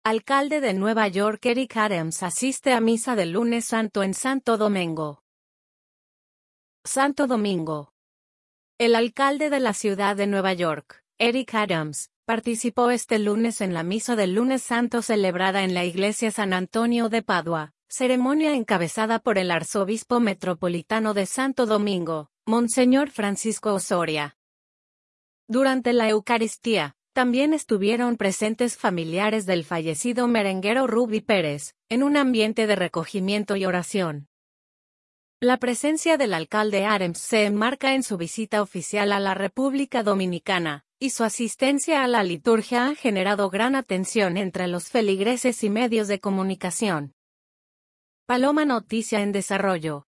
Alcalde de Nueva York Eric Adams asiste a misa del Lunes Santo en Santo Domingo. Santo Domingo. El alcalde de la ciudad de Nueva York, Eric Adams, participó este lunes en la misa del Lunes Santo celebrada en la iglesia San Antonio de Padua, ceremonia encabezada por el arzobispo metropolitano de Santo Domingo, Monseñor Francisco Osoria. Durante la Eucaristía, también estuvieron presentes familiares del fallecido merenguero Ruby Pérez, en un ambiente de recogimiento y oración. La presencia del alcalde Adams se enmarca en su visita oficial a la República Dominicana, y su asistencia a la liturgia ha generado gran atención entre los feligreses y medios de comunicación. Paloma Noticia en Desarrollo.